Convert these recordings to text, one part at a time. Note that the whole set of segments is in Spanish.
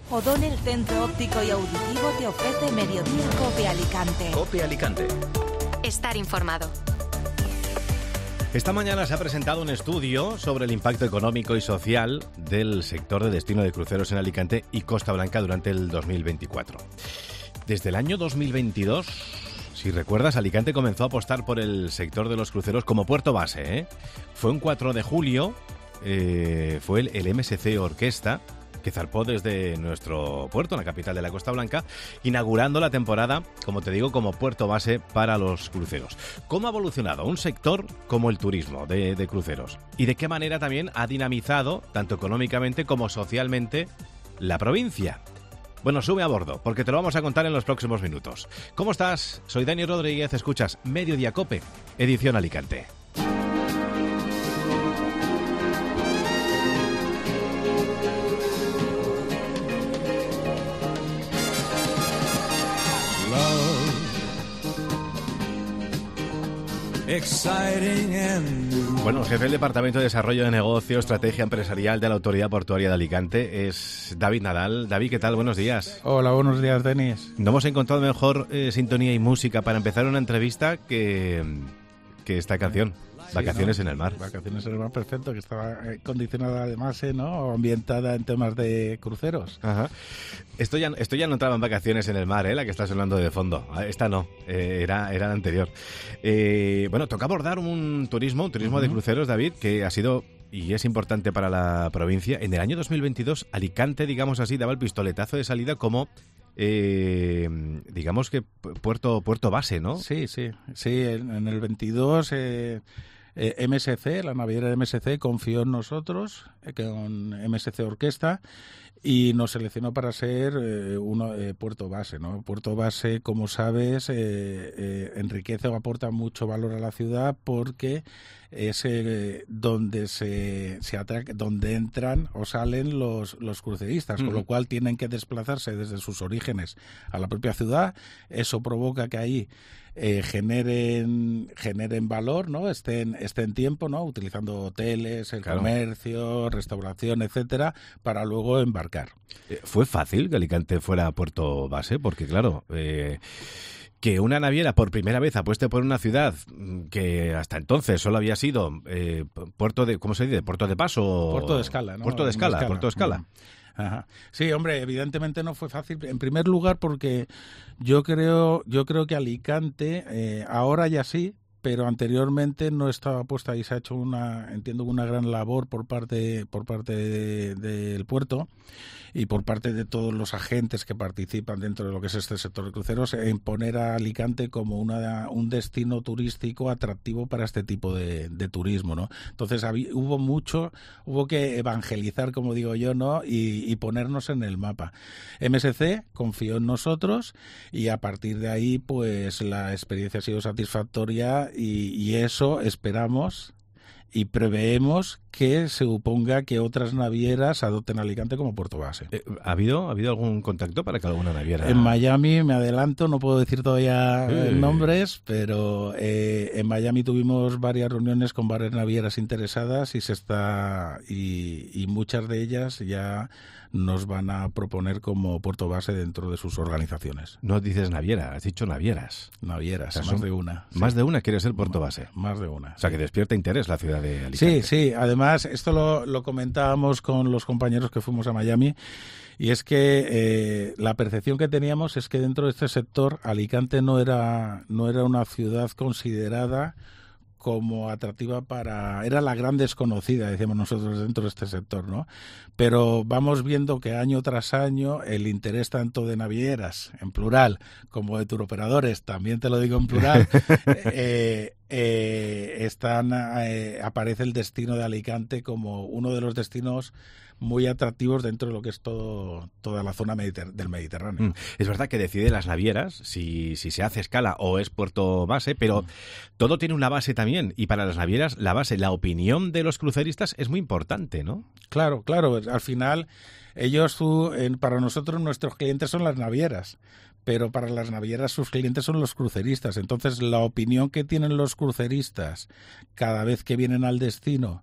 O'Donnell Centro Óptico y Auditivo te ofrece Mediodía COPE Alicante. COPE Alicante. Estar informado. Esta mañana se ha presentado un estudio sobre el impacto económico y social del sector de destino de cruceros en Alicante y Costa Blanca durante el 2024. Desde el año 2022, si recuerdas, Alicante comenzó a apostar por el sector de los cruceros como puerto base. Fue un 4 de julio, fue el MSC Orquesta, que zarpó desde nuestro puerto, en la capital de la Costa Blanca, inaugurando la temporada, como te digo, como puerto base para los cruceros. ¿Cómo ha evolucionado un sector como el turismo de cruceros? ¿Y de qué manera también ha dinamizado, tanto económicamente como socialmente, la provincia? Bueno, sube a bordo, porque te lo vamos a contar en los próximos minutos. ¿Cómo estás? Soy Dani Rodríguez, escuchas Mediodía COPE, edición Alicante. Bueno, el jefe del Departamento de Desarrollo de Negocio, Estrategia Empresarial de la Autoridad Portuaria de Alicante es David Nadal. David, ¿qué tal? Buenos días. Hola, buenos días, Denis. No hemos encontrado mejor sintonía y música para empezar una entrevista que esta canción. Sí, Vacaciones, ¿no? En el mar. Vacaciones en el mar, perfecto, que estaba condicionada además, ¿no? Ambientada en temas de cruceros. Ajá. Esto ya no entraba en Vacaciones en el mar, la que está sonando de fondo. Esta no, era la anterior. Bueno, toca abordar un turismo de cruceros, David, que ha sido y es importante para la provincia. En el año 2022, Alicante, digamos así, daba el pistoletazo de salida como digamos que puerto base, ¿no? Sí, en el 22 MSC, la naviera de MSC confió en nosotros, con MSC Orquesta, y nos seleccionó para ser puerto base, ¿no? Puerto base, como sabes, enriquece o aporta mucho valor a la ciudad porque es donde donde entran o salen los cruceristas, con lo cual tienen que desplazarse desde sus orígenes a la propia ciudad. Eso provoca que ahí generen valor, ¿no? Estén tiempo, ¿no? Utilizando hoteles, el comercio, restauración, etcétera, para luego embarcar. ¿Fue fácil que Alicante fuera puerto base? Porque claro, que una naviera por primera vez apueste por una ciudad que hasta entonces solo había sido puerto de, ¿cómo se dice? Puerto de paso. Puerto de escala, ¿no? Puerto de escala. Ajá. Sí, hombre, evidentemente no fue fácil. En primer lugar, porque yo creo que Alicante ahora ya sí, pero anteriormente no estaba puesta y se ha hecho una gran labor por parte del puerto y por parte de todos los agentes que participan dentro de lo que es este sector de cruceros, en poner a Alicante como un destino turístico atractivo para este tipo de turismo, ¿no? Entonces hubo que evangelizar, como digo yo, ¿no? Y ponernos en el mapa. MSC confió en nosotros y a partir de ahí, pues la experiencia ha sido satisfactoria y eso esperamos y preveemos que se suponga que otras navieras adopten Alicante como puerto base. ¿Ha habido algún contacto para que alguna naviera...? En Miami, me adelanto, no puedo decir todavía nombres, pero en Miami tuvimos varias reuniones con varias navieras interesadas y muchas de ellas ya nos van a proponer como puerto base dentro de sus organizaciones. No dices naviera, has dicho navieras. Navieras, o sea, más de una. ¿Más de una quiere ser puerto base? Más de una. O sea, que despierta interés la ciudad de Alicante. Sí, además esto lo comentábamos con los compañeros que fuimos a Miami, y es que la percepción que teníamos es que dentro de este sector Alicante no era una ciudad considerada como atractiva era la gran desconocida, decíamos nosotros, dentro de este sector, ¿no? Pero vamos viendo que año tras año el interés tanto de navieras, en plural, como de turoperadores, también te lo digo en plural, aparece el destino de Alicante como uno de los destinos muy atractivos dentro de lo que es toda la zona del Mediterráneo. Es verdad que deciden las navieras si se hace escala o es puerto base, pero todo tiene una base también, y para las navieras la base, la opinión de los cruceristas es muy importante, ¿no? Claro, al final para nosotros nuestros clientes son las navieras, pero para las navieras sus clientes son los cruceristas. Entonces, la opinión que tienen los cruceristas cada vez que vienen al destino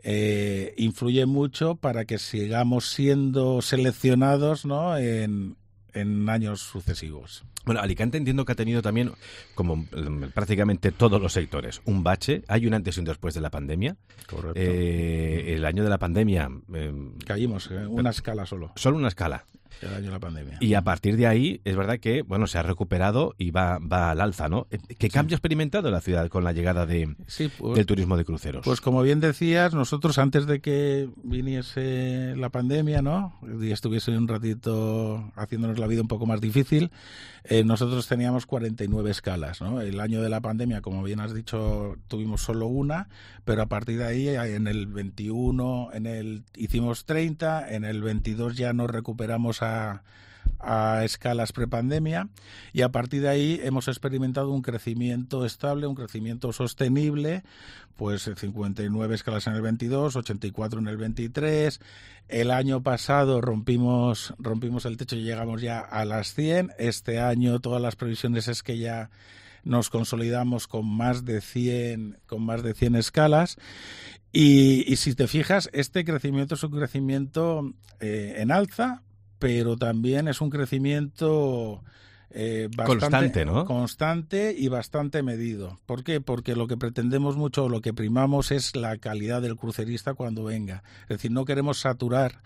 influye mucho para que sigamos siendo seleccionados, ¿no?, en años sucesivos. Bueno, Alicante entiendo que ha tenido también, como prácticamente todos los sectores, un bache. Hay un antes y un después de la pandemia. Correcto. El año de la pandemia... Caímos, una escala solo. Solo una escala. El año de la pandemia. Y a partir de ahí, es verdad que se ha recuperado y va al alza, ¿no? ¿Qué cambio ha experimentado la ciudad con la llegada del turismo de cruceros? Pues como bien decías, nosotros antes de que viniese la pandemia, ¿no?, y estuviese un ratito haciéndonos la vida un poco más difícil, nosotros teníamos 49 escalas, ¿no? El año de la pandemia, como bien has dicho, tuvimos solo una, pero a partir de ahí, en el 21, hicimos 30, en el 22 ya nos recuperamos a escalas prepandemia, y a partir de ahí hemos experimentado un crecimiento estable, un crecimiento sostenible, pues 59 escalas en el 22, 84 en el 23. El año pasado rompimos el techo y llegamos ya a las 100. Este año todas las previsiones es que ya nos consolidamos con más de 100 escalas. Y si te fijas, este crecimiento es un crecimiento en alza, pero también es un crecimiento constante, ¿no? Constante y bastante medido. ¿Por qué? Porque lo que pretendemos mucho, lo que primamos es la calidad del crucerista cuando venga. Es decir, no queremos saturar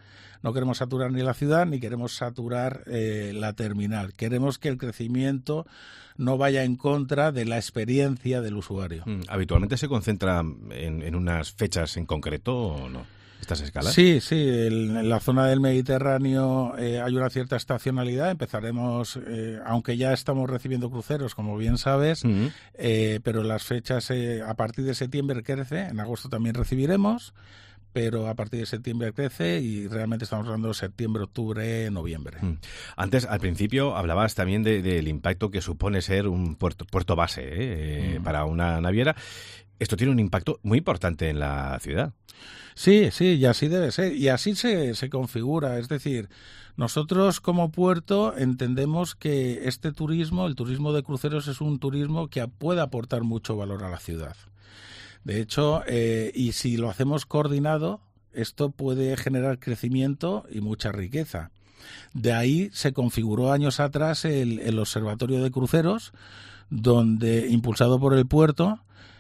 ni la ciudad ni queremos saturar la terminal. Queremos que el crecimiento no vaya en contra de la experiencia del usuario. ¿Habitualmente se concentra en unas fechas en concreto o no? ¿Estas escalas? Sí, en la zona del Mediterráneo hay una cierta estacionalidad. Empezaremos, aunque ya estamos recibiendo cruceros, como bien sabes, pero las fechas a partir de septiembre crece, en agosto también recibiremos, pero a partir de septiembre crece y realmente estamos hablando de septiembre, octubre, noviembre. Antes, al principio, hablabas también del impacto que supone ser un puerto base para una naviera. Esto tiene un impacto muy importante en la ciudad. Sí, y así debe ser, y así se configura. Es decir, nosotros como puerto entendemos que este turismo, el turismo de cruceros, es un turismo que puede aportar mucho valor a la ciudad. De hecho, y si lo hacemos coordinado, esto puede generar crecimiento y mucha riqueza. De ahí se configuró años atrás el Observatorio de Cruceros, donde, impulsado por el puerto,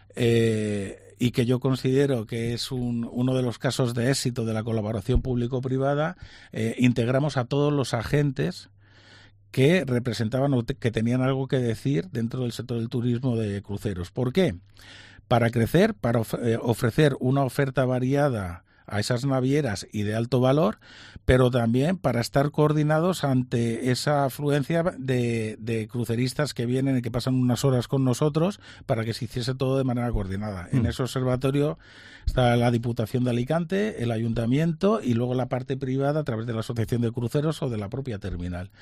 y que yo considero que es uno de los casos de éxito de la colaboración público-privada, integramos a todos los agentes que representaban o que tenían algo que decir dentro del sector del turismo de cruceros. ¿Por qué? Para crecer, para ofrecer una oferta variada a esas navieras y de alto valor, pero también para estar coordinados ante esa afluencia de cruceristas que vienen y que pasan unas horas con nosotros, para que se hiciese todo de manera coordinada. En ese observatorio está la Diputación de Alicante, el Ayuntamiento y luego la parte privada a través de la Asociación de Cruceros o de la propia terminal.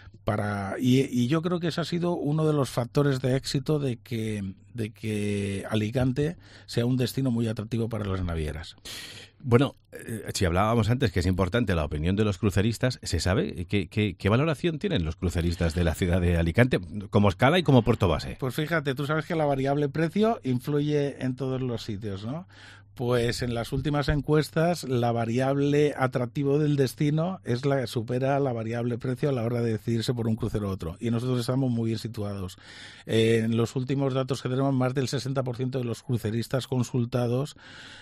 Y yo creo que ese ha sido uno de los factores de éxito de que Alicante sea un destino muy atractivo para las navieras. Bueno, si hablábamos antes que es importante la opinión de los cruceristas, ¿se sabe qué valoración tienen los cruceristas de la ciudad de Alicante como escala y como puerto base? Pues fíjate, tú sabes que la variable precio influye en todos los sitios, ¿no? Pues en las últimas encuestas la variable atractivo del destino es la que supera la variable precio a la hora de decidirse por un crucero u otro. Y nosotros estamos muy bien situados. En los últimos datos que tenemos, más del 60% de los cruceristas consultados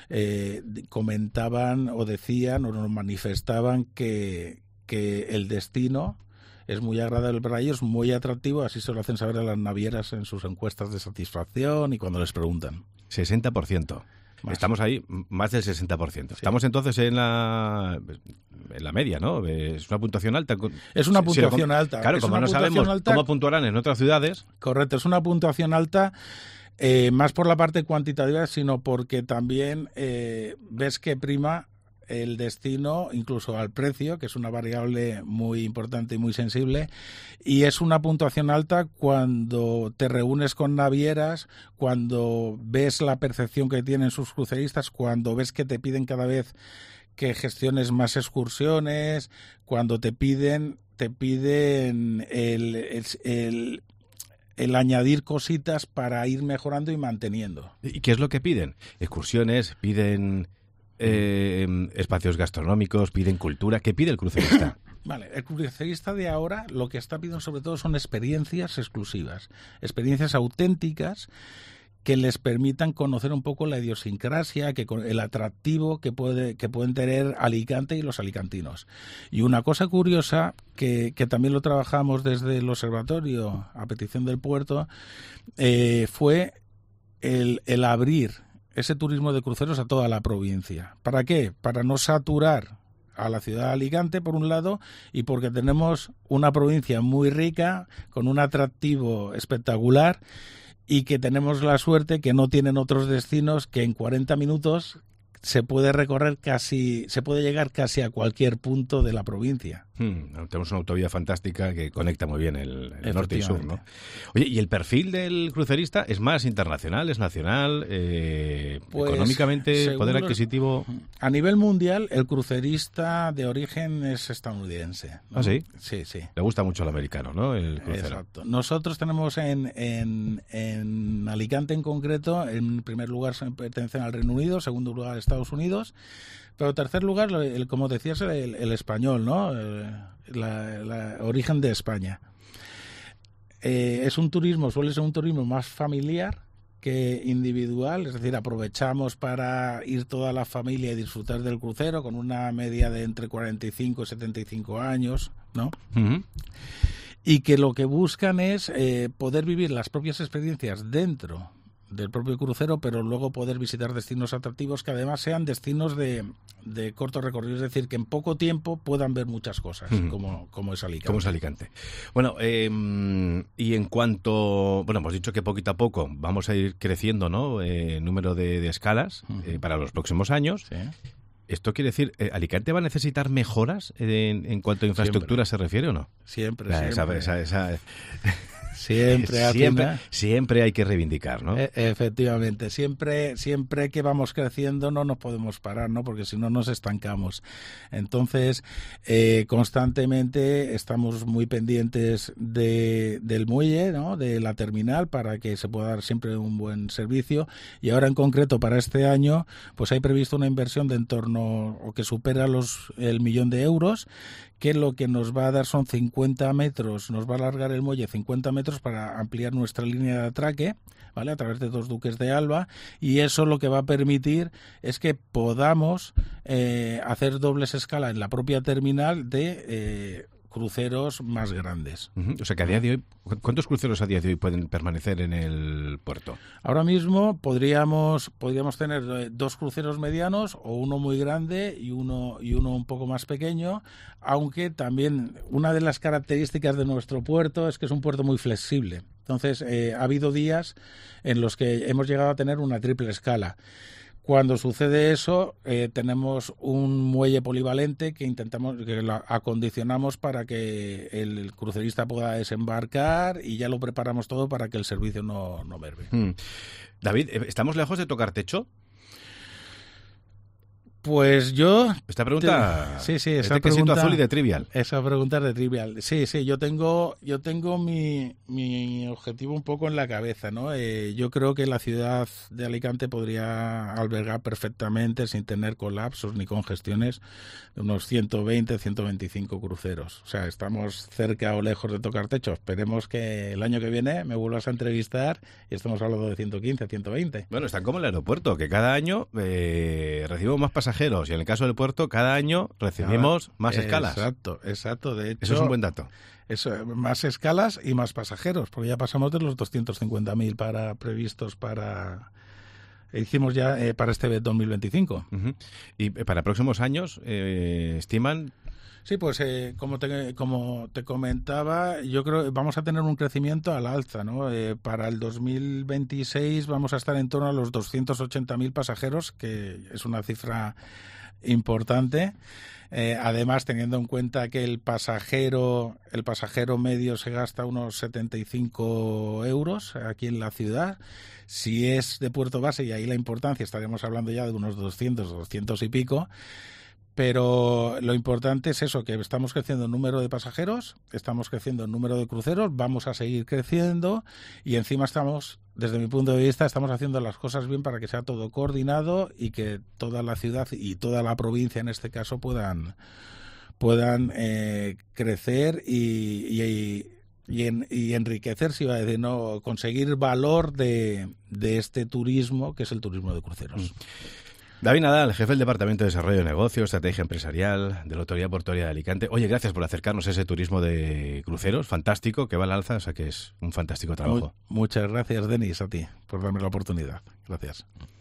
comentaban o decían o nos manifestaban que el destino es muy agradable para ellos, muy atractivo, así se lo hacen saber a las navieras en sus encuestas de satisfacción y cuando les preguntan. 60%. Más. Estamos ahí, más del 60%. Sí. Estamos entonces en la media, ¿no? Es una puntuación alta. Es una puntuación alta. Claro, como no sabemos cómo puntuarán en otras ciudades. Correcto, es una puntuación alta, más por la parte cuantitativa, sino porque también ves que prima el destino, incluso al precio, que es una variable muy importante y muy sensible, y es una puntuación alta cuando te reúnes con navieras, cuando ves la percepción que tienen sus cruceristas, cuando ves que te piden cada vez que gestiones más excursiones, cuando te piden te piden el añadir cositas para ir mejorando y manteniendo. ¿Y qué es lo que piden? Excursiones, piden espacios gastronómicos, piden cultura. ¿Qué pide el crucerista? Vale, el crucerista de ahora lo que está pidiendo sobre todo son experiencias exclusivas, experiencias auténticas que les permitan conocer un poco la idiosincrasia, el atractivo que pueden tener Alicante y los alicantinos. Y una cosa curiosa que también lo trabajamos desde el observatorio a petición del puerto fue el abrir ese turismo de cruceros a toda la provincia. ¿Para qué? Para no saturar a la ciudad de Alicante, por un lado, y porque tenemos una provincia muy rica, con un atractivo espectacular, y que tenemos la suerte que no tienen otros destinos que en 40 minutos se puede llegar casi a cualquier punto de la provincia. Tenemos una autovía fantástica que conecta muy bien el norte y sur, ¿no? Oye, ¿y el perfil del crucerista es más internacional, es nacional? Pues, económicamente, poder adquisitivo. A nivel mundial, el crucerista de origen es estadounidense, ¿no? ¿Ah, sí? Sí. Le gusta mucho al americano, ¿no? El crucero. Exacto. Nosotros tenemos en Alicante en concreto, en primer lugar pertenecen al Reino Unido, en segundo lugar a Estados Unidos. Pero en tercer lugar, como decías, el español, ¿no? La origen de España. Suele ser un turismo más familiar que individual, es decir, aprovechamos para ir toda la familia y disfrutar del crucero con una media de entre 45 y 75 años, ¿no? Uh-huh. Y que lo que buscan es poder vivir las propias experiencias dentro del propio crucero, pero luego poder visitar destinos atractivos que además sean destinos de corto recorrido, es decir, que en poco tiempo puedan ver muchas cosas, como es Alicante. Como es Alicante. Bueno, y en cuanto... Bueno, hemos dicho que poquito a poco vamos a ir creciendo, ¿no? Número de escalas para los próximos años. Sí. ¿Esto quiere decir, Alicante va a necesitar mejoras en cuanto a infraestructura se refiere o no? Siempre. Siempre hay que reivindicar, ¿no? Efectivamente, siempre que vamos creciendo no nos podemos parar, ¿no? Porque si no nos estancamos. Entonces, constantemente estamos muy pendientes del muelle, ¿no? De la terminal, para que se pueda dar siempre un buen servicio. Y ahora en concreto para este año, pues hay previsto una inversión de en torno o que supera el 1.000.000 de euros, que lo que nos va a dar son 50 metros, nos va a alargar el muelle 50 metros para ampliar nuestra línea de atraque, ¿vale? A través de 2 duques de Alba, y eso lo que va a permitir es que podamos hacer dobles escalas en la propia terminal de cruceros más grandes. O sea que a día de hoy, ¿cuántos cruceros a día de hoy pueden permanecer en el puerto? Ahora mismo podríamos tener 2 cruceros medianos o uno muy grande y uno un poco más pequeño, aunque también una de las características de nuestro puerto es que es un puerto muy flexible. Entonces, ha habido días en los que hemos llegado a tener una triple escala. Cuando sucede eso, tenemos un muelle polivalente que lo acondicionamos para que el crucerista pueda desembarcar, y ya lo preparamos todo para que el servicio no merme. David, ¿estamos lejos de tocar techo? Pues yo... Esta pregunta sí, es esa de Quesito Azul y de Trivial. Esa pregunta es de Trivial. Sí, yo tengo mi objetivo un poco en la cabeza, ¿no? Yo creo que la ciudad de Alicante podría albergar perfectamente, sin tener colapsos ni congestiones, unos 120, 125 cruceros. O sea, estamos cerca o lejos de tocar techo. Esperemos que el año que viene me vuelvas a entrevistar y estemos hablando de 115, 120. Bueno, están como el aeropuerto, que cada año recibimos más pasajeros, y en el caso del puerto cada año recibimos más escalas. Exacto. De hecho, eso es un buen dato. Eso, más escalas y más pasajeros, porque ya pasamos de los 250.000 previstos hicimos ya para este 2025. Uh-huh. Y para próximos años estiman... Sí, pues como te comentaba, yo creo que vamos a tener un crecimiento al alza, ¿no? Para el 2026 vamos a estar en torno a los 280.000 pasajeros, que es una cifra importante. Además, teniendo en cuenta que el pasajero medio se gasta unos 75 euros aquí en la ciudad. Si es de puerto base, y ahí la importancia, estaríamos hablando ya de unos 200 y pico. Pero lo importante es eso, que estamos creciendo en número de pasajeros, estamos creciendo en número de cruceros, vamos a seguir creciendo y encima estamos, desde mi punto de vista, estamos haciendo las cosas bien para que sea todo coordinado y que toda la ciudad y toda la provincia en este caso puedan crecer y enriquecerse, iba a decir, no, conseguir valor de este turismo que es el turismo de cruceros. David Nadal, jefe del Departamento de Desarrollo de Negocios, Estrategia Empresarial de la Autoridad Portuaria de Alicante. Oye, gracias por acercarnos a ese turismo de cruceros, fantástico, que va al alza, o sea que es un fantástico trabajo. Muchas gracias, Denis, a ti, por darme la oportunidad. Gracias.